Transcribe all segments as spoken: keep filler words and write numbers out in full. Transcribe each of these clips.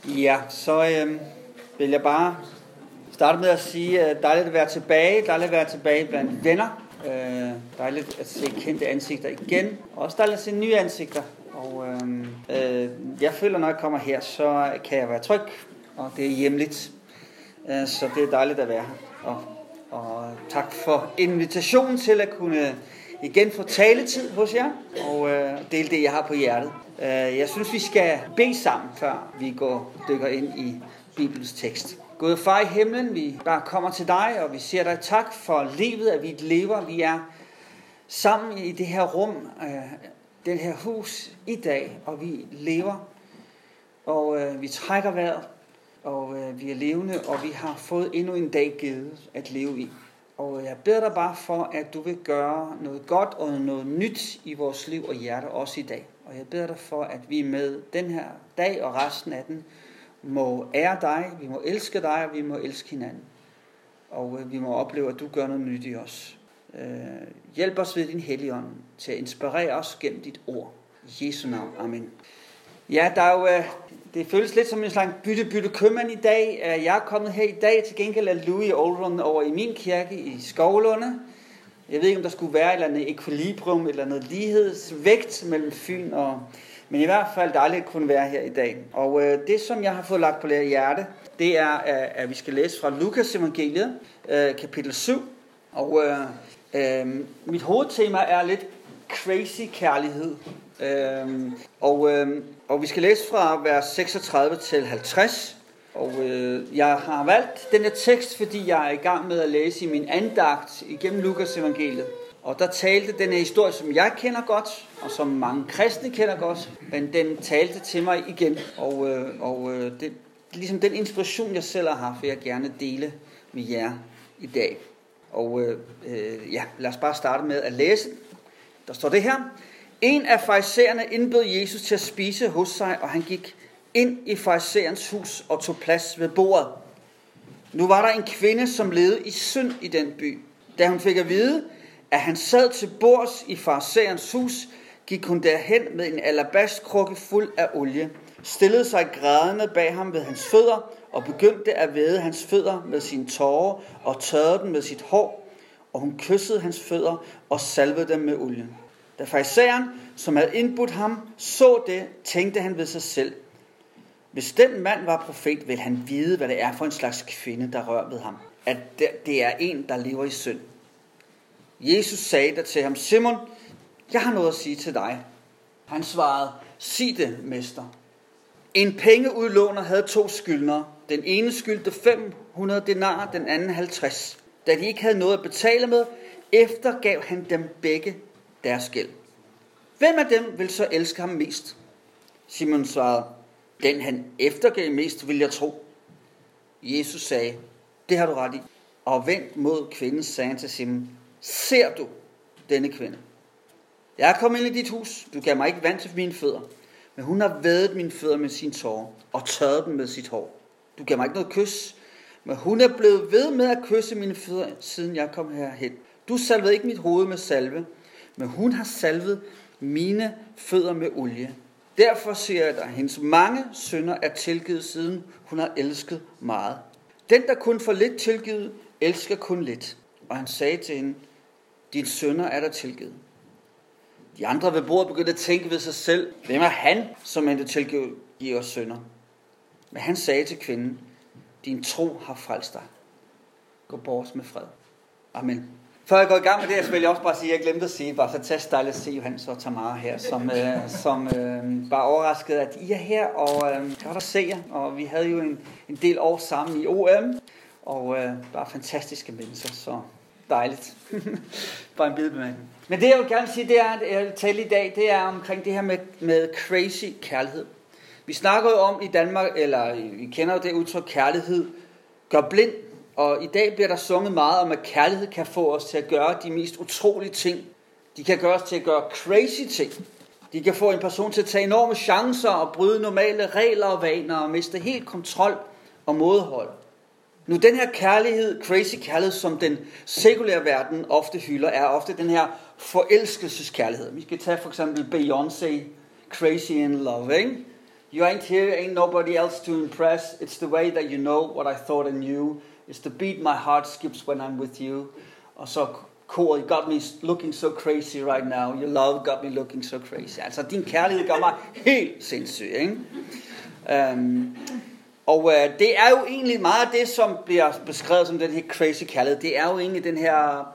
Ja, så øh, vil jeg bare starte med at sige, at dejligt at være tilbage, dejligt at være tilbage blandt venner, øh, dejligt at se kendte ansigter igen, og også dejligt at se nye ansigter. Og øh, øh, jeg føler, når jeg kommer her, så kan jeg være tryg, og det er hjemligt, øh, så det er dejligt at være her. Og, og tak for invitationen til at kunne igen få taletid hos jer, og øh, dele det, jeg har på hjertet. Jeg synes, vi skal bede sammen, før vi går dykker ind i Bibelens tekst. Gud far i himlen, vi bare kommer til dig, og vi siger dig tak for livet, at vi lever. Vi er sammen i det her rum, den her hus i dag, og vi lever, og vi trækker vejret, og vi er levende, og vi har fået endnu en dag givet at leve i. Og jeg beder dig bare for, at du vil gøre noget godt og noget nyt i vores liv og hjerte også i dag. Og jeg beder dig for, at vi med den her dag og resten af den må ære dig, vi må elske dig, og vi må elske hinanden. Og vi må opleve, at du gør noget nyt i os. Hjælp os ved din Helligånd til at inspirere os gennem dit ord. I Jesu navn. Amen. Ja, der er jo, det føles lidt som en slags bytte-bytte købmand i dag. Jeg er kommet her i dag, til gengæld er Louis Oldrun over i min kirke i Skovlunde. Jeg ved ikke, om der skulle være et eller andet ekvilibrium, eller noget lighedsvægt mellem Fyn og... Men i hvert fald dejligt at kunne være her i dag. Og øh, det, som jeg har fået lagt på hjerte, det er, at vi skal læse fra Lukas evangeliet, øh, kapitel syv. Og øh, øh, mit hovedtema er lidt crazy kærlighed. Øh, og, øh, og vi skal læse fra vers seksogtredive til halvtreds. Og øh, jeg har valgt den her tekst, fordi jeg er i gang med at læse i min andagt igennem Lukas evangeliet. Og der talte den her historie, som jeg kender godt, og som mange kristne kender godt, men den talte til mig igen. Og, øh, og øh, det, ligesom den inspiration, jeg selv har haft, vil jeg gerne dele med jer i dag. Og øh, øh, ja, lad os bare starte med at læse. Der står det her. En af farisæerne indbød Jesus til at spise hos sig, og han gik ind i farisæerens hus og tog plads ved bordet. Nu var der en kvinde, som levede i synd i den by. Da hun fik at vide, at han sad til bords i farisæerens hus, gik hun derhen med en alabastkrukke fuld af olie, stillede sig grædende bag ham ved hans fødder og begyndte at væde hans fødder med sine tårer og tørrede dem med sit hår, og hun kyssede hans fødder og salvede dem med olie. Da farisæeren, som havde indbudt ham, så det, tænkte han ved sig selv: hvis den mand var profet, ville han vide, hvad det er for en slags kvinde, der rører ved ham. At det er en, der lever i synd. Jesus sagde der til ham: Simon, jeg har noget at sige til dig. Han svarede: sig det, mester. En pengeudlåner havde to skyldnere. Den ene skyldte fem hundrede denarer, den anden halvtreds. Da de ikke havde noget at betale med, eftergav han dem begge deres gæld. Hvem af dem vil så elske ham mest? Simon svarede: den han eftergav mest, vil jeg tro. Jesus sagde: det har du ret i. Og vendt mod kvinden, sagde han til Simon: ser du denne kvinde? Jeg er kommet ind i dit hus. Du gav mig ikke vand til mine fødder, men hun har vædet mine fødder med sine tårer og tørret dem med sit hår. Du gav mig ikke noget kys, men hun er blevet ved med at kysse mine fødder, siden jeg kom herhen. Du salvede ikke mit hoved med salve, men hun har salvet mine fødder med olie. Derfor siger jeg dig, hendes mange synder er tilgivet, siden hun har elsket meget. Den, der kun får lidt tilgivet, elsker kun lidt. Og han sagde til hende: dine synder er der tilgivet. De andre ved bordet begyndte at tænke ved sig selv: hvem er han, som endte tilgive os synder? Men han sagde til kvinden: din tro har frelst dig. Gå bort med fred. Amen. Før jeg går i gang med det, så vil jeg også bare sige, at jeg glemte at sige, bare fantastisk dejligt at se Johannes og Tamara her, som, øh, som øh, var overrasket, at I er her, og øh, godt at se jer. Og vi havde jo en, en del år sammen i O M, og øh, bare fantastiske mennesker, så dejligt. Bare en bidebemærkning. Men det jeg vil gerne sige, det er, at jeg vil tale i dag, det er omkring det her med, med crazy kærlighed. Vi snakker jo om i Danmark, eller vi kender jo det udtryk, kærlighed gør blind. Og i dag bliver der sunget meget om, at kærlighed kan få os til at gøre de mest utrolige ting. De kan gøre os til at gøre crazy ting. De kan få en person til at tage enorme chancer og bryde normale regler og vaner og miste helt kontrol og mådehold. Nu den her kærlighed, crazy kærlighed, som den sekulære verden ofte hylder, er ofte den her forelskelseskærlighed. Vi skal tage for eksempel Beyoncé, Crazy in Love, ikke? You ain't here, ain't nobody else to impress. It's the way that you know what I thought I knew. It's the beat my heart skips when I'm with you. Og så koret, got me looking so crazy right now. Your love got me looking so crazy. Altså, din kærlighed gør mig helt sindssyg, ikke? Um, og uh, det er jo egentlig meget af det, som bliver beskrevet som den her crazy kærlighed. Det er jo egentlig den her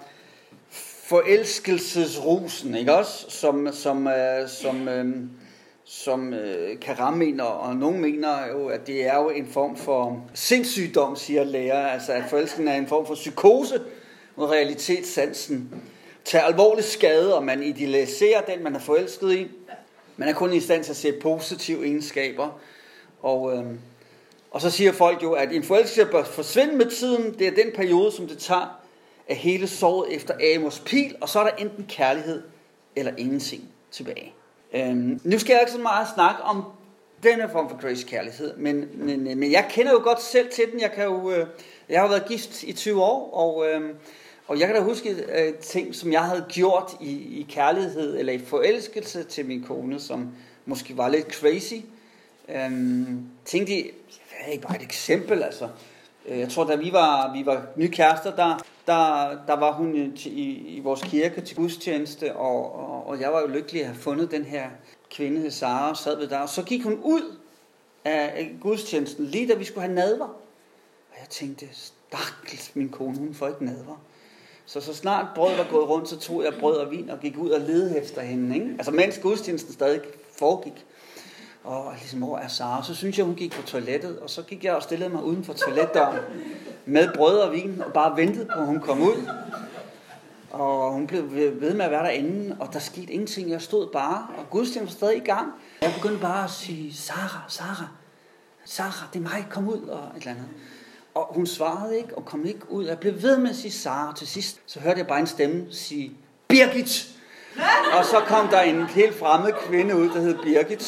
forelskelsesrusen, ikke også? Som, som, uh, som, um, som uh, Karam mener, og nogen mener jo, at det er jo en form for sindssygdom, siger læger. Altså, at forelskelsen er en form for psykose, hvor realitetssansen tager alvorlig skade, og man idealiserer den, man er forelsket i. Man er kun i stand til at se positive egenskaber. Og, øhm, og så siger folk jo, at en forelskelse bør forsvinde med tiden. Det er den periode, som det tager af hele såret efter Amos pil, og så er der enten kærlighed eller ingenting tilbage. Øhm, nu skal jeg ikke så meget snakke om denne form for crazy kærlighed, men, men, men jeg kender jo godt selv til den. Jeg, kan jo, øh, jeg har været gift i tyve år, og, øh, og jeg kan da huske øh, ting, som jeg havde gjort i, i kærlighed eller i forelskelse til min kone, som måske var lidt crazy. Øhm, tænkte jeg ved ikke, bare et eksempel, altså. Jeg tror, da vi var, vi var nye kærester, der, der, der var hun i, i, i vores kirke til gudstjeneste, og, og, og jeg var jo lykkelig at have fundet den her kvinde, Sara, og sad ved der, og så gik hun ud af gudstjenesten, lige da vi skulle have nadver. Og jeg tænkte, stakkels min kone, hun får ikke nadver. Så så snart brød var gået rundt, så tog jeg brød og vin og gik ud og ledte efter hende, ikke? Altså mens gudstjenesten stadig foregik. Og ligesom, hvor er Sara? Så synes jeg, hun gik på toilettet, og så gik jeg og stillede mig uden for toiletdøren med brød og vin, og bare ventede på, at hun kom ud. Og hun blev ved med at være derinde, og der skete ingenting. Jeg stod bare, og gudstjenesten var stadig i gang. Jeg begyndte bare at sige, Sara, Sara, Sara, det er mig, kom ud, og et eller andet. Og hun svarede ikke, og kom ikke ud. Jeg blev ved med at sige Sara. Til sidst, så hørte jeg bare en stemme sige, Birgit! Og så kom der en helt fremmed kvinde ud, der hed Birgit,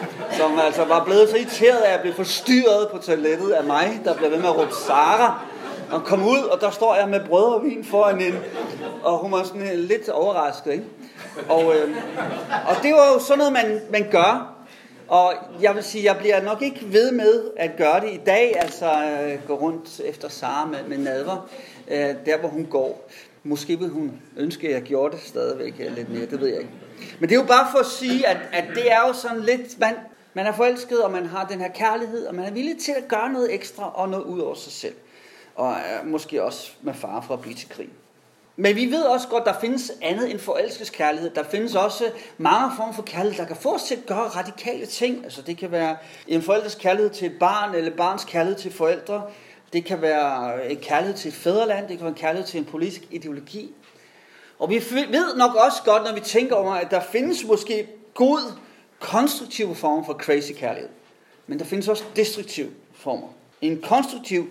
som altså var blevet så irriteret af at blive forstyrret på toilettet af mig, der blev ved med at råbe Sara. Og kom ud, og der står jeg med brød og vin foran hende, og hun var sådan lidt overrasket, ikke? Og, øh, og det var jo sådan noget, man, man gør. Og jeg vil sige, jeg bliver nok ikke ved med at gøre det i dag, altså øh, gå rundt efter Sara med, med nadver, øh, der hvor hun går. Måske vil hun ønske, at jeg gjorde det stadigvæk lidt mere, det ved jeg ikke. Men det er jo bare for at sige, at, at det er jo sådan lidt, man, man er forelsket, og man har den her kærlighed, og man er villig til at gøre noget ekstra og noget ud over sig selv. Og øh, måske også med fare for at blive til krig. Men vi ved også godt, at der findes andet end forelskeskærlighed. Der findes også mange former for kærlighed, der kan få os til at gøre radikale ting. Altså det kan være en forældres kærlighed til et barn, eller barns kærlighed til forældre. Det kan være en kærlighed til et fædreland, det kan være en kærlighed til en politisk ideologi. Og vi ved nok også godt, når vi tænker over, at der findes måske god, konstruktive former for crazy kærlighed. Men der findes også destruktive former. En konstruktiv,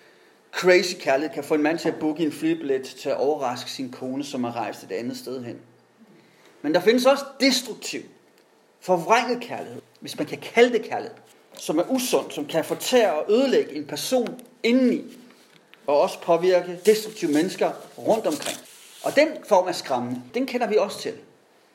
crazy kærlighed kan få en mand til at booke en flybillet til at overraske sin kone, som har rejst et andet sted hen. Men der findes også destruktiv, forvrænget kærlighed, hvis man kan kalde det kærlighed, som er usund, som kan fortære og ødelægge en person indeni, og også påvirke destruktive mennesker rundt omkring. Og den form af skræmmende, den kender vi også til.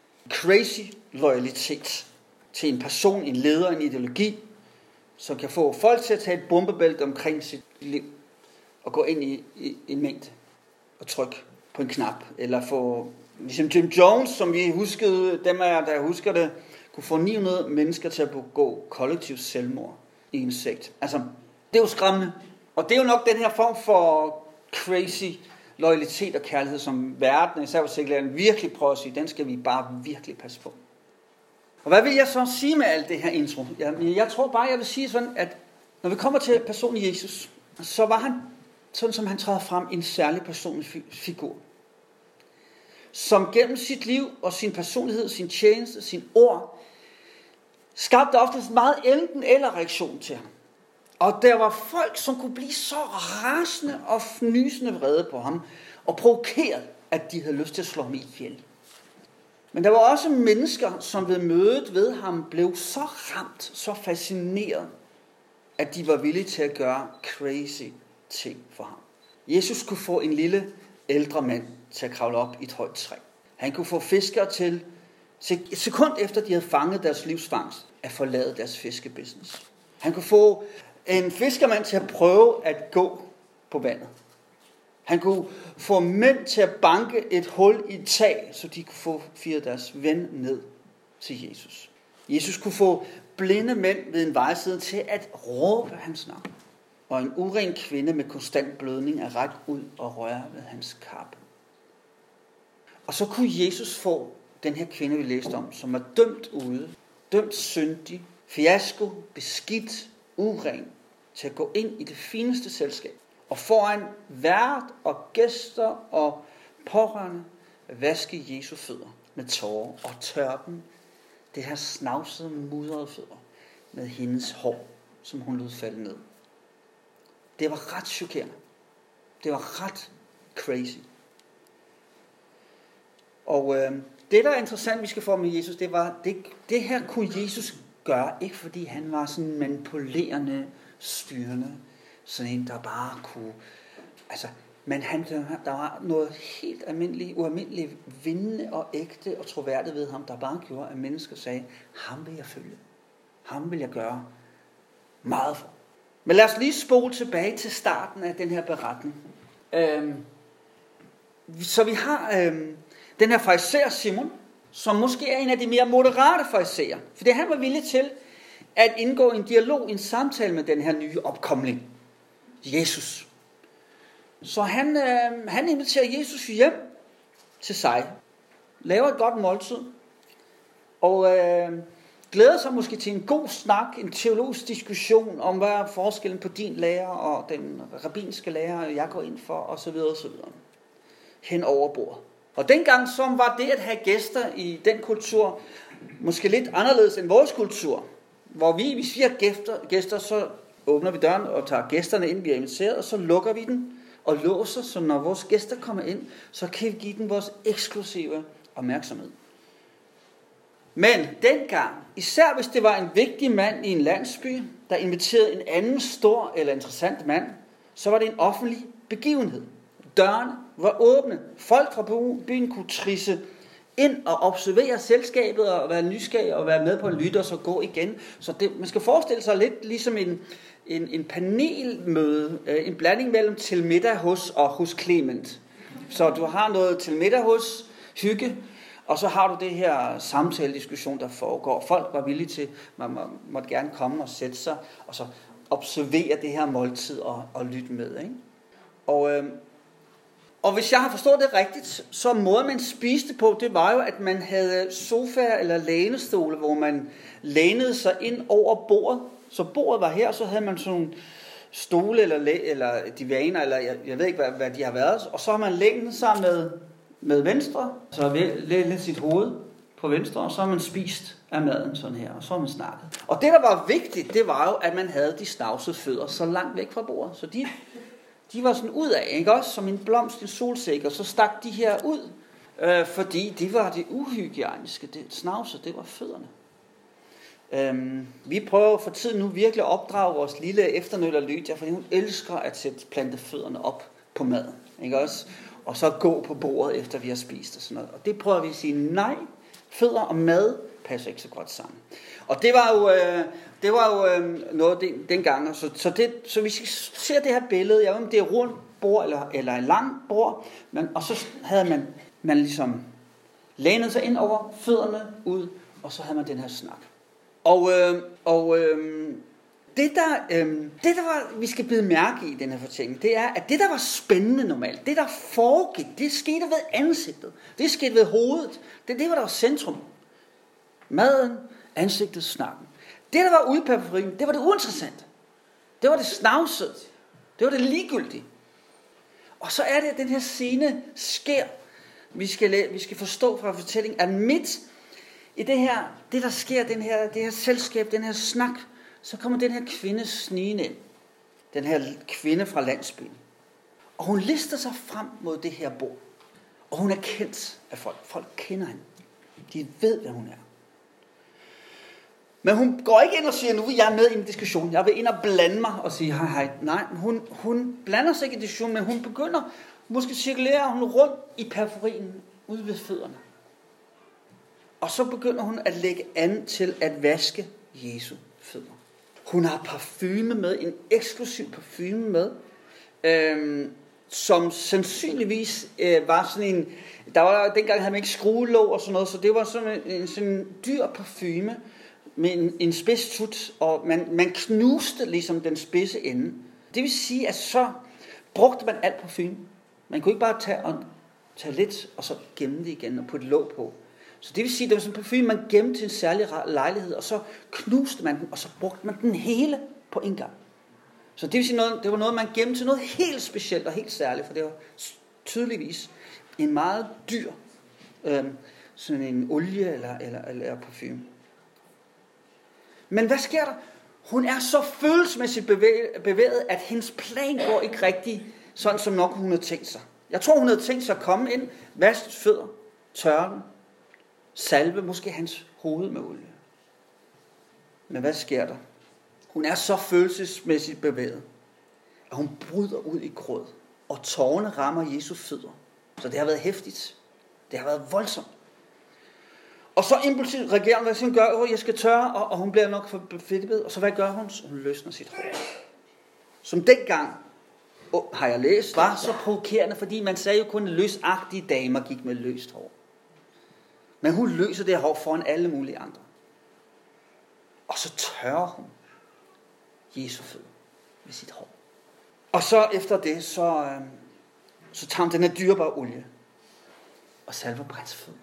Crazy loyalitet til en person, en leder, en ideologi, som kan få folk til at tage et bombebælte omkring sit liv, og gå ind i, i, i en mængde, og trykke på en knap, eller få, ligesom Jim Jones, som vi huskede, dem af jer, der husker det, kunne få ni hundrede mennesker til at begå kollektiv selvmord i en sekt. Altså, det er jo skræmmende. Og det er jo nok den her form for crazy loyalitet og kærlighed, som verden, især for sekularen, virkelig prøver at sige, den skal vi bare virkelig passe på. Og hvad vil jeg så sige med alt det her intro? Jeg, jeg tror bare, jeg vil sige sådan, at når vi kommer til personen Jesus, så var han, sådan som han træder frem, en særlig personlig figur. Som gennem sit liv og sin personlighed, sin tjeneste, sin ord, skabte ofte en meget enten eller reaktion til ham. Og der var folk, som kunne blive så rasende og fnysende vrede på ham, og provokeret, at de havde lyst til at slå ham ihjel. Men der var også mennesker, som ved mødet ved ham blev så ramt, så fascineret, at de var villige til at gøre crazy ting for ham. Jesus kunne få en lille ældre mand til at kravle op i et højt træ. Han kunne få fiskere til Et sekund efter de havde fanget deres livsfangst, at forlade deres fiskebusiness. Han kunne få en fiskermand til at prøve at gå på vandet. Han kunne få mænd til at banke et hul i et tag, så de kunne få firet deres ven ned til Jesus. Jesus kunne få blinde mænd ved en vejside til at råbe hans navn. Og en uren kvinde med konstant blødning at række ud og røre ved hans kappe. Og så kunne Jesus få den her kvinde, vi læste om, som var dømt ude, dømt syndig, fiasko, beskidt, uren, til at gå ind i det fineste selskab. Og foran vært og gæster og pårørende at vaske Jesu fødder med tårer og tørre dem, det her snavsede, mudrede fødder med hendes hår, som hun lod falde ned. Det var ret chokerende. Det var ret crazy. Og øh, det, der er interessant, vi skal få med Jesus, det var, det, det her kunne Jesus gøre, ikke fordi han var sådan manipulerende, styrende, sådan en, der bare kunne, altså, men han, der var noget helt almindeligt, ualmindeligt vindende og ægte og troværdigt ved ham, der bare gjorde, at mennesker sagde, ham vil jeg følge. Ham vil jeg gøre meget for. Men lad os lige spole tilbage til starten af den her beretning. Øhm, så vi har øhm, den her farisæer Simon, som måske er en af de mere moderate farisæer. For det han var villig til at indgå en dialog, en samtale med den her nye opkomling. Jesus. Så han, øh, han inviterer Jesus hjem til sig. Laver et godt måltid. Og øh, glæder sig måske til en god snak, en teologisk diskussion om, hvad er forskellen på din lærer og den rabbinske lærer, jeg går ind for, osv. osv. Hen over bordet. Og dengang så var det at have gæster i den kultur måske lidt anderledes end vores kultur. Hvor vi, hvis vi har gæster, gæster, så åbner vi døren og tager gæsterne ind, vi er inviteret, og så lukker vi den og låser, så når vores gæster kommer ind, så kan vi give dem vores eksklusive opmærksomhed. Men dengang, især hvis det var en vigtig mand i en landsby, der inviterede en anden stor eller interessant mand, så var det en offentlig begivenhed. Dørene var åbne. Folk fra byen kunne trisse ind og observere selskabet og være nysgerrig og være med på en lytte og så gå igen. Så det, man skal forestille sig lidt ligesom en, en, en panelmøde, en blanding mellem til middag hos og hos Clement. Så du har noget til middag hos, hygge, og så har du det her samtale-diskussion, der foregår. Folk var villige til, man må, måtte gerne komme og sætte sig, og så observere det her måltid og, og lytte med. Ikke? Og, øh, og hvis jeg har forstået det rigtigt, så måden man spiste på, det var jo, at man havde sofaer eller lænestole, hvor man lænede sig ind over bordet. Så bordet var her, så havde man sådan nogle stole eller, eller divaner, eller jeg, jeg ved ikke, hvad, hvad de har været. Og så har man lænet sig med, med venstre, så lænet sit hoved på venstre, og så har man spist af maden sådan her, og så har man snakket. Og det, der var vigtigt, det var jo, at man havde de snavsede fødder så langt væk fra bordet. Så de, de var sådan ud af, ikke også? Som en blomst, en solsæk, og så stak de her ud, øh, fordi de var det uhygieniske. Det snavsede, det var fødderne. Øhm, vi prøver for tiden nu virkelig at opdrage vores lille efternøller Lydia, fordi hun elsker at sætte plante fødderne op på maden, ikke også? Og så gå på bordet efter vi har spist og sådan noget. Og det prøver vi at sige, nej, fødder og mad passer ikke så godt sammen. Og det var jo, øh, det var jo øh, noget den, dengang. Så, så, det, så hvis vi ser det her billede, jeg ved om det er rundt bord eller, eller en lang bord, men, og så havde man, man ligesom lænet sig ind over fødderne ud, og så havde man den her snak. Og, øh, og øh, det, der, øh, det, der var, vi skal bide mærke i den her fortælling, det er, at det, der var spændende normalt, det, der foregik, det skete ved ansigtet. Det skete ved hovedet. Det, det var der var centrum. Maden, ansigtet, snakken. Det, der var ude på periferien, det var det uinteressante. Det var det snavsede. Det var det ligegyldige. Og så er det, at den her scene sker. Vi skal, vi skal forstå fra fortællingen, at midt i det her, det der sker, den her, det her selskab, den her snak, så kommer den her kvinde snigende ind. Den her kvinde fra landsbyen. Og hun lister sig frem mod det her bord. Og hun er kendt af folk. Folk kender hende. De ved, hvad hun er. Men hun går ikke ind og siger, nu vil jeg med i en diskussion. Jeg vil ind og blande mig og sige hej hej. Nej, hun, hun blander sig ikke i diskussionen, men hun begynder, måske cirkulerer hun rundt i periferien, ude ved fødderne. Og så begynder hun at lægge an til at vaske Jesu fødder. Hun har parfume med, en eksklusiv parfume med, øhm, som sandsynligvis øh, var sådan en, der var dengang havde man ikke skruelåg og sådan noget, så det var sådan en, en sådan en dyr parfume med en, en spids tut, og man, man knuste ligesom den spidse ende. Det vil sige, at så brugte man alt parfume. Man kunne ikke bare tage, og, tage lidt, og så gemme det igen og putte et låg på. Så det vil sige, at det var sådan en parfume, man gemte til en særlig lejlighed, og så knuste man den, og så brugte man den hele på en gang. Så det vil sige, noget, det var noget, man gemte til noget helt specielt og helt særligt, for det var tydeligvis en meget dyr øh, sådan en olie eller, eller, eller parfume. Men hvad sker der? Hun er så følelsesmæssigt bevæget, bevæget, at hendes plan går ikke rigtig sådan, som nok hun havde tænkt sig. Jeg tror, hun havde tænkt sig at komme ind, vaske fødder, tørre den, salve måske hans hoved med olie. Men hvad sker der? Hun er så følelsesmæssigt bevæget, at hun bryder ud i gråd, og tårerne rammer Jesu fødder. Så det har været heftigt. Det har været voldsomt. Og så impulsivt reagerer hun, hvad hun gør, oh, jeg skal tørre, og, og hun bliver nok for fedtebed. Og så hvad gør hun? Hun løsner sit hår. Som dengang, oh, har jeg læst, var så provokerende, fordi man sagde jo kun, at løsagtige damer gik med løst hår. Men hun løser det hår foran alle mulige andre. Og så tørrer hun Jesu fødder med sit hår. Og så efter det, så, øh, så tager hun den her dyrebare olie og salver brænds fødder.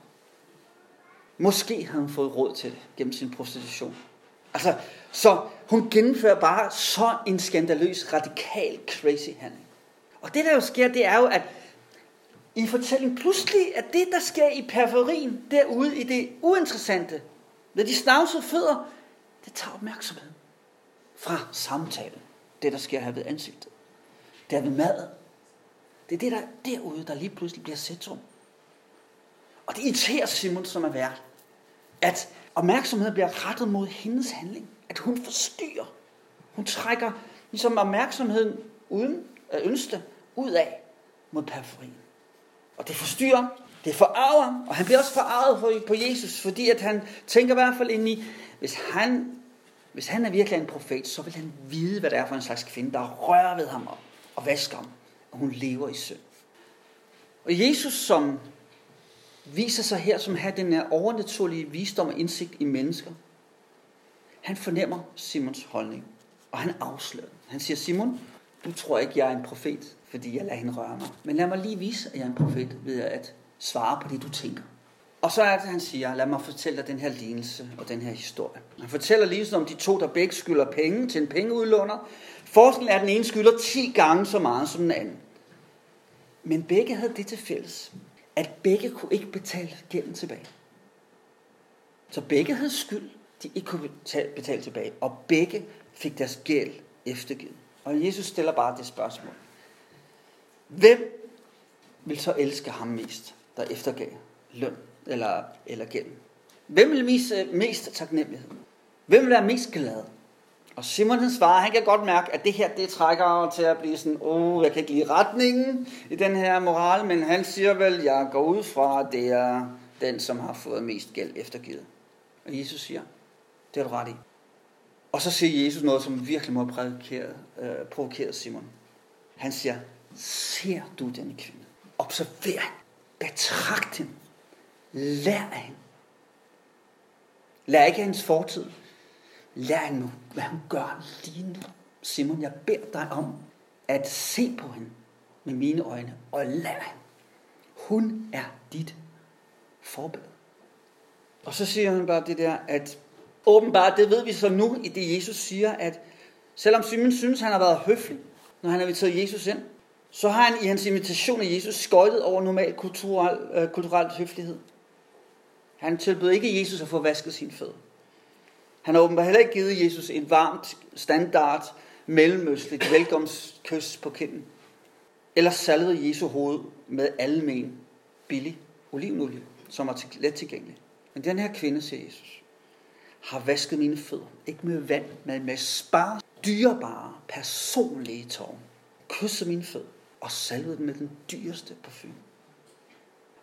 Måske havde hun fået råd til det gennem sin prostitution. Altså, så hun gennemfører bare så en skandaløs, radikal, crazy handling. Og det der jo sker, det er jo, at i fortællingen pludselig, at det der sker i periferien, derude i det uinteressante, ved de snavsede fødder, det tager opmærksomhed fra samtalen. Det der sker her ved ansigtet. Det er ved maden. Det er det der derude, der lige pludselig bliver centrum. Og det irriterer Simon, som er vært, at opmærksomheden bliver rettet mod hendes handling. At hun forstyrrer. Hun trækker ligesom opmærksomheden uden at ønske ud af mod periferien. Og det forstyrrer, det forarver, og han bliver også forarvet på Jesus, fordi at han tænker i hvert fald ind i, hvis han, hvis han er virkelig en profet, så vil han vide, hvad det er for en slags kvinde, der rører ved ham og vasker ham, og hun lever i synd. Og Jesus, som viser sig her, som har den her overnaturlige visdom og indsigt i mennesker, han fornemmer Simons holdning, og han afslører den. Han siger, Simon, du tror ikke, jeg er en profet, fordi jeg lader hende røre mig. Men lad mig lige vise, at jeg er en profet, ved at svare på det, du tænker. Og så er det, han siger, lad mig fortælle dig den her lignelse og den her historie. Han fortæller lignelsen om de to, der begge skylder penge til en pengeudlåner. Forskellen er, at den ene skylder ti gange så meget som den anden. Men begge havde det til fælles, at begge kunne ikke betale gælden tilbage. Så begge havde skyld, de ikke kunne betale, betale tilbage, og begge fik deres gæld eftergivet. Og Jesus stiller bare det spørgsmål. Hvem vil så elske ham mest, der eftergav løn eller, eller gæld? Hvem vil mest, mest taknemmelighed? Hvem vil være mest glad? Og Simon han svarer, han kan godt mærke, at det her, det trækker til at blive sådan, åh, oh, jeg kan ikke lide retningen i den her moral, men han siger vel, jeg går ud fra, at det er den, som har fået mest gæld eftergivet. Og Jesus siger, det er du ret i. Og så siger Jesus noget, som virkelig må have provokeret, øh, provokeret Simon. Han siger, ser du denne kvinde? Observer hende. Betragt hende. Lær af hende. Lær ikke af hendes fortid. Lær hende nu, hvad hun gør lige nu. Simon, jeg beder dig om at se på hende med mine øjne og lær hende. Hun er dit forbillede. Og så siger han bare det der, at åbenbart, det ved vi så nu, i det Jesus siger, at selvom Simon synes, han har været høflig, når han har inviteret Jesus ind, så har han i hans invitation af Jesus skøjtet over normal kulturel, øh, kulturel høflighed. Han tilbød ikke Jesus at få vasket sin fødder. Han har åbenbart heller ikke givet Jesus et varmt, standard, mellemøstligt velkomstkys på kinden. Eller salvet Jesu hoved med almen, billig olivenolie, som er let tilgængelig. Men den her kvinde, siger Jesus, har vasket mine fødder, ikke med vand, men med spar, dyrebare, personlige tårer. Kysset mine fødder og salvet dem med den dyreste parfume.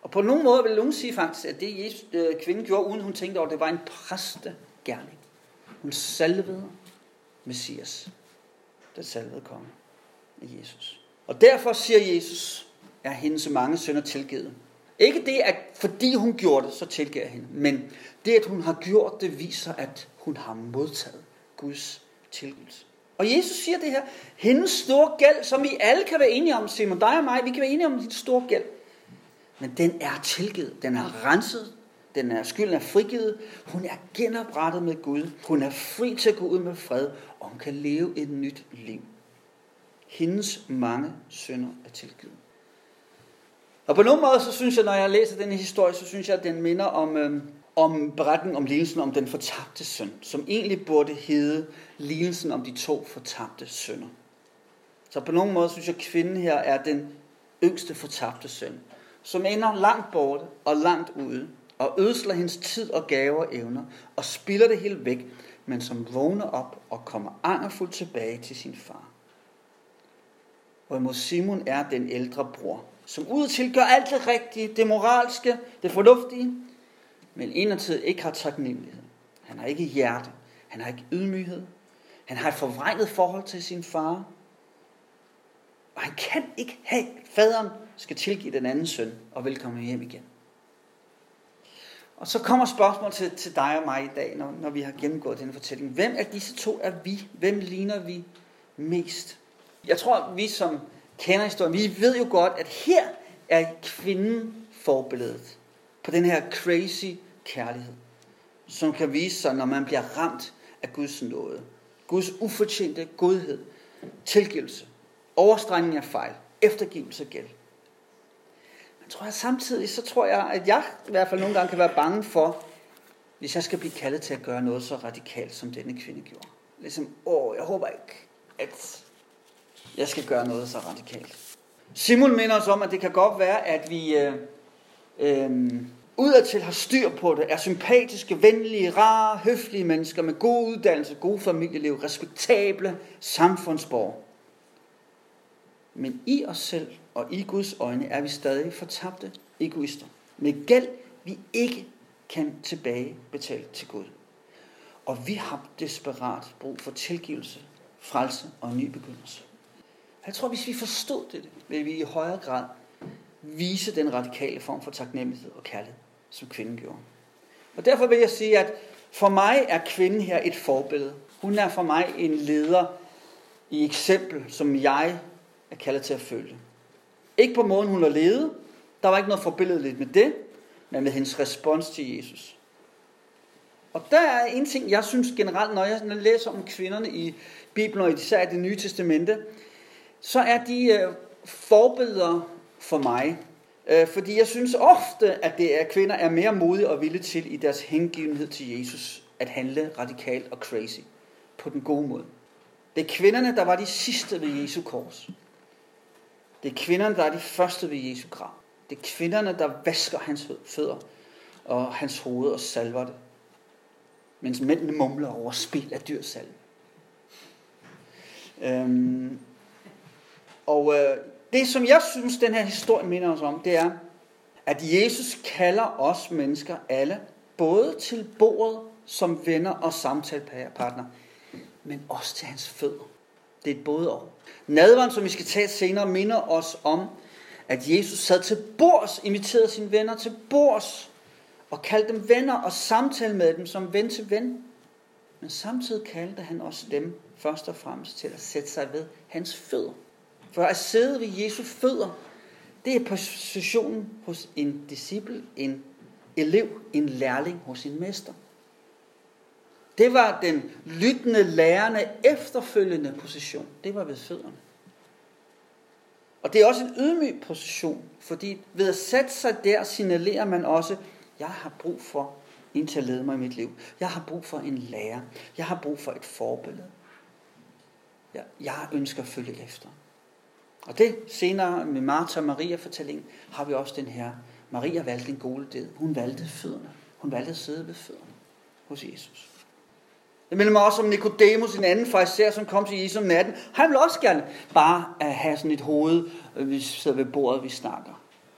Og på nogen måde vil nogen sige faktisk, at det Jesus, øh, kvinden gjorde, uden hun tænkte over, det var en præstegerning. Hun salvede Messias, den salvede konge af Jesus. Og derfor siger Jesus, er hendes mange synder tilgivet. Ikke det, at fordi hun gjorde det, så tilgiver hende. Men det, at hun har gjort det, viser, at hun har modtaget Guds tilgivelse. Og Jesus siger det her, hendes store gæld, som vi alle kan være enige om, Simon, dig og mig, vi kan være enige om din store gæld. Men den er tilgivet, den er renset, den er skylden er frigivet, hun er genoprettet med Gud, hun er fri til at gå ud med fred, og hun kan leve et nyt liv. Hendes mange synder er tilgivet. Og på nogen måde, så synes jeg, når jeg læser denne historie, så synes jeg, at den minder om, øhm, om beretningen om lignelsen om den fortabte søn, som egentlig burde hedde lignelsen om de to fortabte sønner. Så på nogen måde synes jeg, at kvinden her er den yngste fortabte søn, som ender langt borte og langt ude, og ødsler hendes tid og gaver og evner, og spilder det hele væk, men som vågner op og kommer angerfuldt tilbage til sin far. Hvorimod Simon er den ældre bror, som udadtil gør alt det rigtige, det moralske, det fornuftige, men indadtil ikke har taknemmelighed. Han har ikke hjerte, han har ikke ydmyghed, han har et forvrænget forhold til sin far, og han kan ikke have, at faderen skal tilgive den anden søn og velkommen hjem igen. Og så kommer spørgsmålet til, til dig og mig i dag, når, når vi har gennemgået denne fortælling. Hvem af disse to er vi? Hvem ligner vi mest? Jeg tror, vi som kender historien, vi ved jo godt, at her er kvinden forbilledet på den her crazy kærlighed, som kan vise sig, når man bliver ramt af Guds nåde. Guds ufortjente godhed, tilgivelse, overstrengning af fejl, eftergivelse af gæld. Men tror jeg samtidig, så tror jeg, at jeg i hvert fald nogle gange kan være bange for, hvis jeg skal blive kaldet til at gøre noget så radikalt, som denne kvinde gjorde. Ligesom, åh, jeg håber ikke, at jeg skal gøre noget så radikalt. Simon minder os om, at det kan godt være, at vi øh, øh, udadtil har styr på det, er sympatiske, venlige, rare, høflige mennesker med god uddannelse, god familieliv, respektable samfundsborgere. Men i os selv og i Guds øjne er vi stadig fortabte egoister med gæld, vi ikke kan tilbage betale til Gud. Og vi har desperat brug for tilgivelse, frelse og en ny begyndelse. Jeg tror, hvis vi forstod det, vil vi i højere grad vise den radikale form for taknemmelighed og kærlighed, som kvinden gjorde. Og derfor vil jeg sige, at for mig er kvinden her et forbillede. Hun er for mig en leder i eksempel, som jeg er kaldet til at følge. Ikke på måden, hun har levet. Der var ikke noget forbilledeligt med det, men med hendes respons til Jesus. Og der er en ting, jeg synes generelt, når jeg læser om kvinderne i Bibelen, og især i Det Nye Testamente, så er de øh, forbilleder for mig. Øh, fordi jeg synes ofte, at det er, kvinder er mere modige og villige til i deres hengivenhed til Jesus, at handle radikalt og crazy på den gode måde. Det er kvinderne, der var de sidste ved Jesu kors. Det er kvinderne, der er de første ved Jesu grav. Det er kvinderne, der vasker hans fødder og hans hoved og salver det, mens mændene mumler over spild af dyrsalve. Øhm, og øh, det, som jeg synes, den her historie minder os om, det er, at Jesus kalder os mennesker alle, både til bordet som venner og samtalepartner, men også til hans fødder. Det er et både og. Nadveren, som vi skal tage senere, minder os om, at Jesus sad til bords, inviterede sine venner til bords, og kaldte dem venner og samtalte med dem som ven til ven. Men samtidig kaldte han også dem først og fremmest til at sætte sig ved hans fødder. For at sidde ved Jesu fødder, det er positionen hos en disciple, en elev, en lærling hos en mester. Det var den lyttende, lærende, efterfølgende position. Det var ved fødderne. Og det er også en ydmyg position, fordi ved at sætte sig der, signalerer man også, jeg har brug for en til at lede mig i mit liv. Jeg har brug for en lærer. Jeg har brug for et forbillede. Jeg, jeg ønsker at følge efter. Og det senere med Martha og Maria fortællingen, har vi også den her. Maria valgte en god idé. Hun valgte fødderne. Hun valgte at sidde ved fødderne hos Jesus. Det minder mig også om Nikodemus, en anden fariser, som kom til Jesus om natten. Han vil også gerne bare have sådan et hoved, vi sidder ved bordet, vi snakker.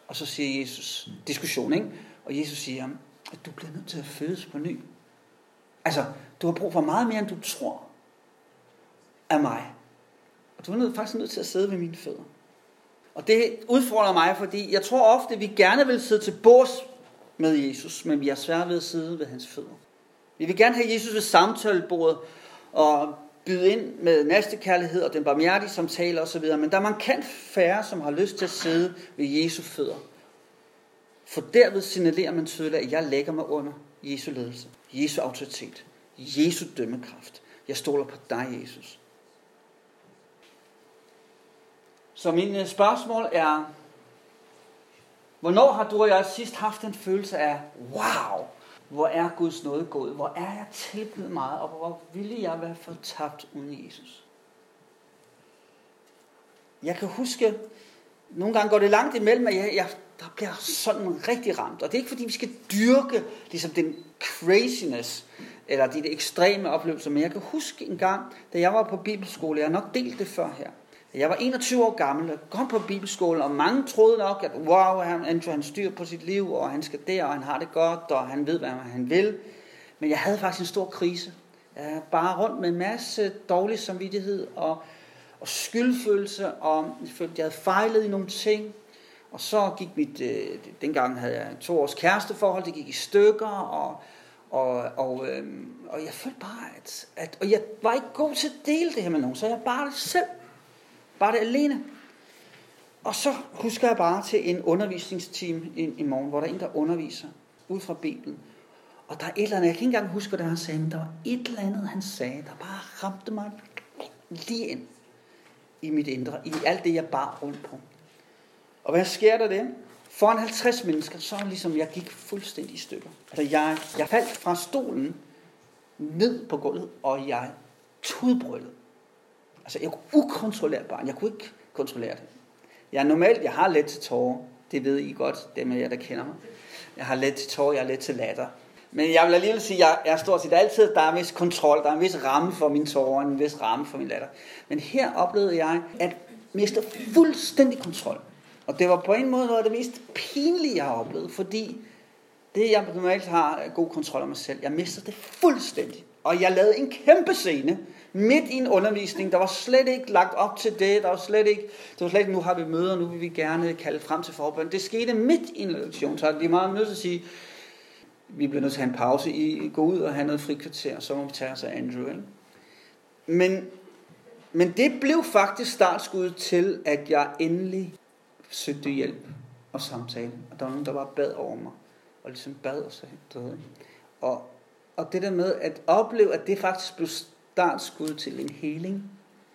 Og så siger Jesus, diskussion, ikke? Og Jesus siger ham, at du bliver nødt til at fødes på ny. Altså, du har brug for meget mere, end du tror af mig. Og du er nødt, faktisk nødt til at sidde ved mine fødder. Og det udfordrer mig, fordi jeg tror ofte, at vi gerne vil sidde til bords med Jesus, men vi har svært ved at sidde ved hans fødder. Vi vil gerne have Jesus ved samtalebordet og byde ind med næstekærlighed og den barmhjertige samtale osv., men der er markant færre, som har lyst til at sidde ved Jesu fødder. For derved signalerer man tydeligt, at jeg lægger mig under Jesu ledelse, Jesu autoritet, Jesu dømmekraft. Jeg stoler på dig, Jesus. Så mine spørgsmål er, hvornår har du og jeg sidst haft en følelse af, wow, hvor er Guds nåde gået, hvor er jeg tilgivet meget, og hvor ville jeg være fortabt uden Jesus? Jeg kan huske, nogle gange går det langt imellem, at jeg, jeg, der bliver sådan rigtig ramt. Og det er ikke fordi, vi skal dyrke ligesom den craziness, eller de, de ekstreme oplevelser, men jeg kan huske en gang, da jeg var på bibelskole, jeg har nok delt det før her. Jeg var enogtyve år gammel og kom på bibelskolen, og mange troede nok, at wow, han, Andrew, han styr på sit liv, og han skal der, og han har det godt, og han ved, hvad han vil. Men jeg havde faktisk en stor krise. Jeg var bare rundt med en masse dårlig samvittighed og, og skyldfølelse, og jeg følte, jeg havde fejlet i nogle ting. Og så gik mit, øh, dengang havde jeg to års kæresteforhold, det gik i stykker, og, og, og, øh, og jeg følte bare, at, at og jeg var ikke god til at dele det her med nogen, så jeg bare det selv. Bare det alene. Og så husker jeg bare til en undervisningsteam i, i morgen, hvor der er en, der underviser ud fra Bibelen. Og der er et eller andet, jeg kan ikke engang huske, hvad han sagde, men der var et eller andet, han sagde, der bare ramte mig lige ind i mit indre, i alt det, jeg bar rundt på. Og hvad sker der det? Foran halvtreds mennesker, så ligesom jeg gik fuldstændig i stykker. Altså jeg, jeg faldt fra stolen ned på gulvet, og jeg tudbrølede. Altså, jeg kunne ukontrolleret barn. Jeg kunne ikke kontrollere det. Jeg er normalt, jeg har let til tårer. Det ved I godt, dem af jer, der kender mig. Jeg har let til tårer, jeg har let til latter. Men jeg vil alligevel sige, at jeg er stort set altid, der er en vis kontrol, der er en vis ramme for mine tårer, en vis ramme for min latter. Men her oplevede jeg at miste fuldstændig kontrol. Og det var på en måde noget af det mest pinlige, jeg har oplevet, fordi det, jeg normalt har, er god kontrol over mig selv. Jeg mistede det fuldstændig. Og jeg lavede en kæmpe scene midt i en undervisning. Der var slet ikke lagt op til det. Der var slet ikke, det var slet ikke, nu har vi møder, nu vil vi gerne kalde frem til forbøn. Det skete midt i en lektion, så vi er meget nødt til at sige, vi bliver nødt til at have en pause, I gå ud og have noget frikvarter, så må vi tage os af Andrew. Ikke? Men, men det blev faktisk startskuddet til, at jeg endelig søgte hjælp og samtale. Og der var nogen, der bare bad over mig, og ligesom bad og så døde. Og, og det der med at opleve, at det faktisk blev startskud til en heling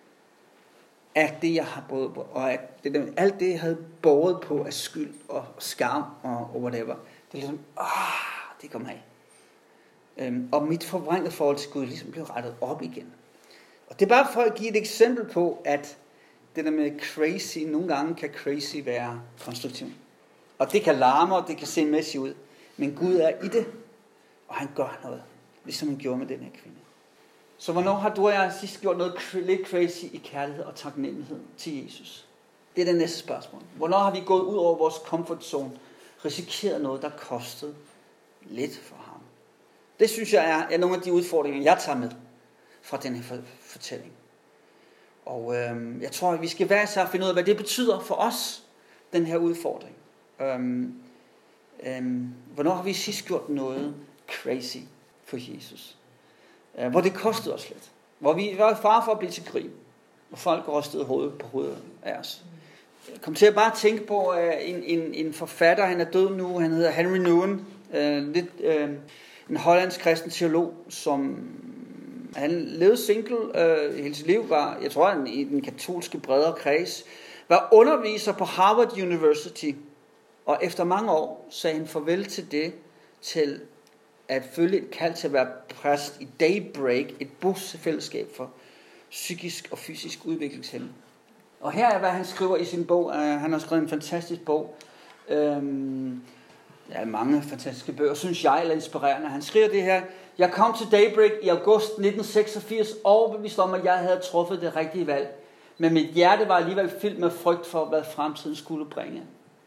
af det, jeg har båret på, og at det der, alt det, jeg havde båret på af skyld og skam og, og whatever, det er ligesom, ah, det kom af. Øhm, og mit forvrængede forhold til Gud ligesom blev rettet op igen. Og det er bare for at give et eksempel på, at det der med crazy, nogle gange kan crazy være konstruktiv. Og det kan larme, og det kan se mæssigt ud. Men Gud er i det, og han gør noget, ligesom han gjorde med den her kvinde. Så hvornår har du og jeg sidst gjort noget lidt crazy i kærlighed og taknemmelighed til Jesus? Det er det næste spørgsmål. Hvornår har vi gået ud over vores comfort zone, risikeret noget, der kostede lidt for ham? Det synes jeg er, er nogle af de udfordringer, jeg tager med fra den her fortælling. Og øhm, jeg tror, at vi skal være så finde ud af, hvad det betyder for os, den her udfordring. Øhm, øhm, hvornår har vi sidst gjort noget crazy for Jesus? Øh, hvor det kostede os lidt. Hvor vi var i fare for at blive til grin. Hvor folk rystede hovedet på hovedet af os. Jeg kom til at bare tænke på øh, en, en, en forfatter, han er død nu, han hedder Henry Nouwen. Øh, lidt, øh, en hollandsk kristen teolog, som han levede single øh, hele sit liv, var, jeg tror han i den katolske bredere kreds, var underviser på Harvard University, og efter mange år sagde han farvel til det, til at følge et kald til at være præst i Daybreak, et bosfællesskab for psykisk og fysisk udviklingshæmmede. Og her er, hvad han skriver i sin bog. Han har skrevet en fantastisk bog. Øhm, ja, mange fantastiske bøger, synes jeg, er inspirerende. Han skriver det her: jeg kom til Daybreak i august nitten seksogfirs, overbevist om, at jeg havde truffet det rigtige valg. Men mit hjerte var alligevel fyldt med frygt for, hvad fremtiden skulle bringe.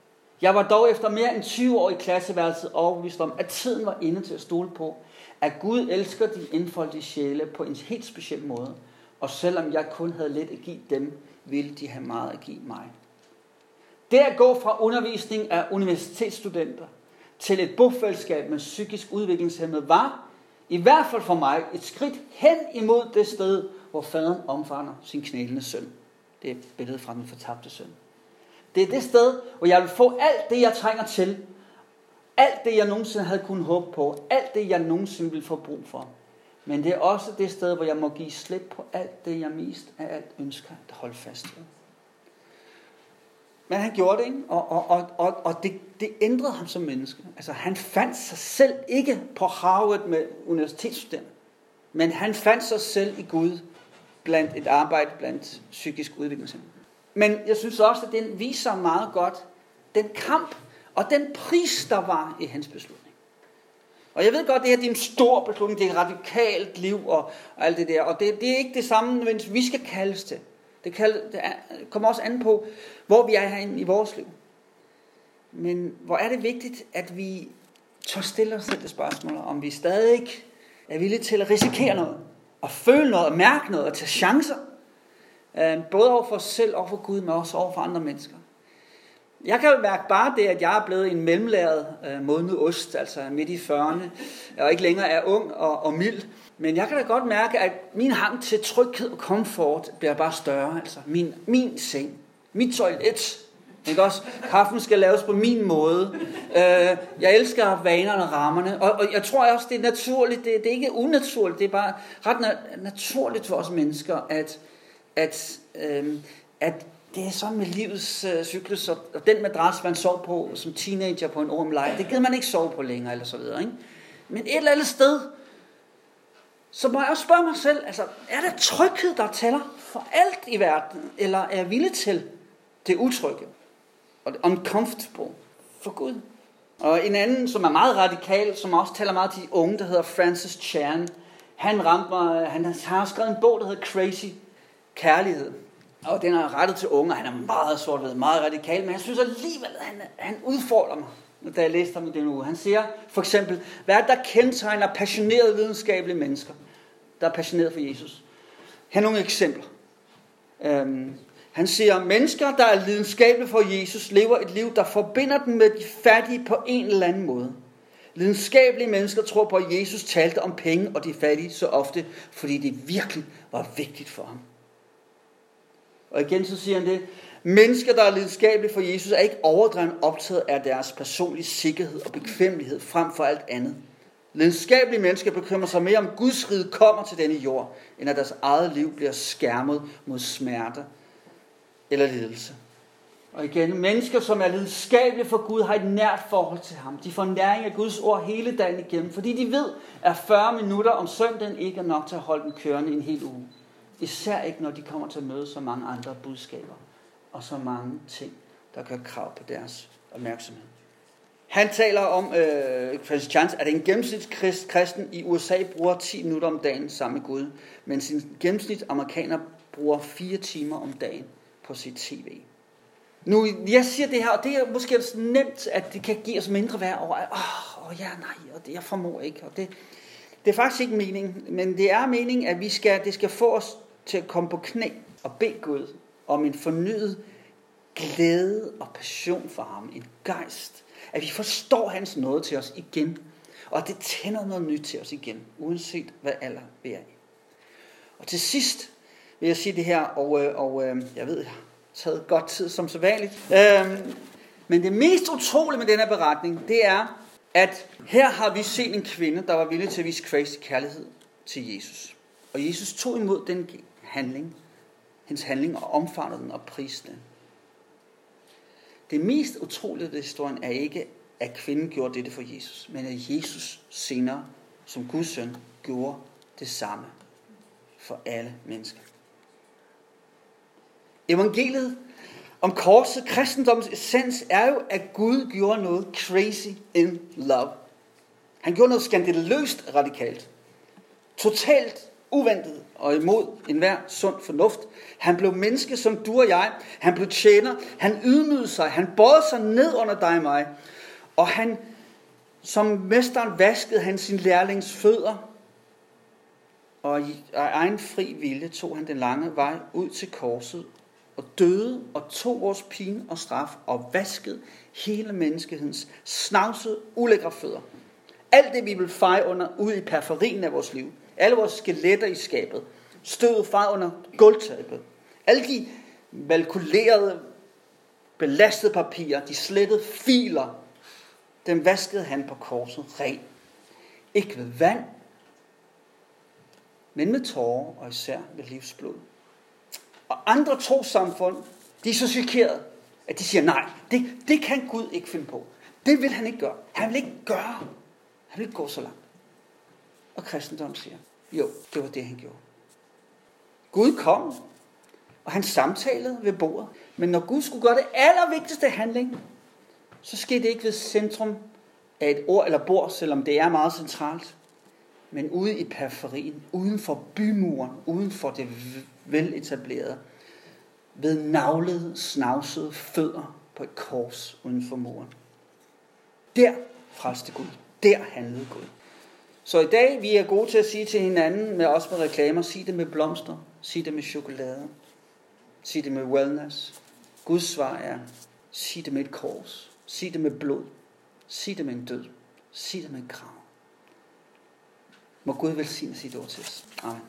Jeg var dog efter mere end tyve år i klasseværelset overbevist om, at tiden var inde til at stole på, at Gud elsker de indfoldige sjæle på en helt speciel måde. Og selvom jeg kun havde lidt at give dem, ville de have meget at give mig. Det at gå fra undervisning af universitetsstudenter til et bofællesskab med psykisk udviklingshæmmede var, i hvert fald for mig, et skridt hen imod det sted, hvor faderen omfavner sin knælende søn. Det er billedet fra den fortabte søn. Det er det sted, hvor jeg vil få alt det, jeg trænger til. Alt det, jeg nogensinde havde kunnet håbe på. Alt det, jeg nogensinde ville få brug for. Men det er også det sted, hvor jeg må give slip på alt det, jeg mest af alt ønsker at holde fast ved. Men han gjorde det, ikke? Og, og, og, og, og det, det ændrede ham som menneske. Altså, han fandt sig selv ikke på Harvard med universitetsstudenter. Men han fandt sig selv i Gud blandt et arbejde blandt psykisk udviklingshæmmede. Men jeg synes også, at den viser meget godt den kamp og den pris, der var i hans beslutning. Og jeg ved godt, at det her det er en stor beslutning, det er et radikalt liv og, og alt det der. Og det, det er ikke det samme, men vi skal kaldes det. Det, kald, det er, kommer også an på, hvor vi er herinde i vores liv. Men hvor er det vigtigt, at vi tør stille os selv det spørgsmål, om vi stadig er villige til at risikere noget, og føle noget, og mærke noget, og tage chancer. Både over for os selv, og for Gud, men også over for andre mennesker. Jeg kan jo mærke bare det, at jeg er blevet en mellemlæret øh, modnet ost, altså midt i fyrrerne, og ikke længere er ung og, og mild. Men jeg kan da godt mærke, at min hang til tryghed og komfort bliver bare større. Altså min, min seng, mit toilet, ikke også? Kaffen skal laves på min måde. Øh, jeg elsker vanerne og rammerne, og, og jeg tror også, det er naturligt, det, det er ikke unaturligt, det er bare ret na- naturligt for os mennesker, at, at, øh, at det er sådan med livets øh, cyklus, og, og den madras, man sov på som teenager på en ormleje, det gider man ikke sove på længere, eller så videre, ikke? Men et eller andet sted, så må jeg også spørge mig selv, altså, er der tryghed, der tæller for alt i verden, eller er jeg villig til det utrygge, og det uncomfortable for Gud? Og en anden, som er meget radikal, som også taler meget til de unge, der hedder Francis Chan, han ramte mig, han har skrevet en bog, der hedder Crazy Kærlighed. Og den er rettet til unge, og han er meget sort-hvid, meget radikal, men jeg synes alligevel, at han, han udfordrer mig, da jeg læste ham i den uge. Han siger for eksempel, hvad er der kendetegner passionerede videnskabelige mennesker, der er passionerede for Jesus? Her er nogle eksempler. Um, han siger, mennesker, der er lidenskabelige for Jesus, lever et liv, der forbinder dem med de fattige på en eller anden måde. Lidenskabelige mennesker tror på, at Jesus talte om penge og de fattige så ofte, fordi det virkelig var vigtigt for ham. Og igen så siger han det. Mennesker, der er lidenskabelige for Jesus, er ikke overdrevet optaget af deres personlige sikkerhed og bekvemmelighed frem for alt andet. Lidenskabelige mennesker bekymrer sig mere om Guds rige kommer til denne jord, end at deres eget liv bliver skærmet mod smerte eller lidelse. Og igen, mennesker, som er lidenskabelige for Gud, har et nært forhold til ham. De får næring af Guds ord hele dagen igennem, fordi de ved, at fyrre minutter om søndagen ikke er nok til at holde den kørende en hel uge. Især ikke, når de kommer til at møde så mange andre budskaber og så mange ting, der gør krav på deres opmærksomhed. Han taler om, øh, Francis Chan, at en gennemsnitskristen i U S A bruger ti minutter om dagen sammen med Gud, mens en gennemsnitsamerikaner bruger fire timer om dagen på sit tv. Nu, jeg siger det her, og det er måske så nemt, at det kan give os mindre værd over, at åh, oh, ja, nej, og det jeg formår ikke, og det, det er faktisk ikke meningen, men det er meningen, at vi skal, det skal få os til at komme på knæ og bede Gud om en fornyet glæde og passion for ham, en gejst, at vi forstår hans nåde til os igen, og at det tænder noget nyt til os igen, uanset hvad alder vi er i. Og til sidst vil jeg sige det her, og, og jeg ved, jeg har taget godt tid som så vanligt, men det mest utrolige med den her beretning, det er, at her har vi set en kvinde, der var villig til at vise crazy kærlighed til Jesus. Og Jesus tog imod den handling, hendes handling, og omfavnede den og priste den. Det mest utrolige ved historien er ikke, at kvinden gjorde dette for Jesus, men at Jesus senere, som Guds søn, gjorde det samme for alle mennesker. Evangeliet om korset, kristendommens essens, er jo, at Gud gjorde noget crazy in love. Han gjorde noget skandaløst radikalt. Totalt uventet og imod enhver sund fornuft. Han blev menneske som du og jeg. Han blev tjener. Han ydmygede sig. Han bøjede sig ned under dig og mig. Og han, som mesteren, vaskede han sin lærlings fødder. Og af egen fri vilje tog han den lange vej ud til korset og døde og tog vores pine og straf og vaskede hele menneskehedens snavsede, ulækre fødder. Alt det, vi vil feje under, ude i periferien af vores liv. Alle vores skeletter i skabet. Støvet feje under gulvtæppet. Alle de valkulerede, belastede papirer, de slettede filer, dem vaskede han på korset ren. Ikke ved vand, men med tårer og især med livsblod. Og andre trossamfund, de er så chokerede, at de siger, nej, det, det kan Gud ikke finde på. Det vil han ikke gøre. Han vil ikke gøre. Han vil ikke gå så langt. Og kristendommen siger, jo, det var det, han gjorde. Gud kom, og han samtalede ved bordet. Men når Gud skulle gøre det allervigtigste handling, så skete det ikke ved centrum af et ord eller bord, selvom det er meget centralt. Men ude i periferien, uden for bymuren, uden for det veletablerede, ved navlede, snavsede fødder på et kors uden for muren. Der frelste Gud. Der handlede Gud. Så i dag, vi er gode til at sige til hinanden, med os med reklamer, sig det med blomster, sig det med chokolade, sig det med wellness. Guds svar er, sig det med et kors, sig det med blod, sig det med en død, sig det med en grav. Må Gud velsigne sit ord til os. Amen.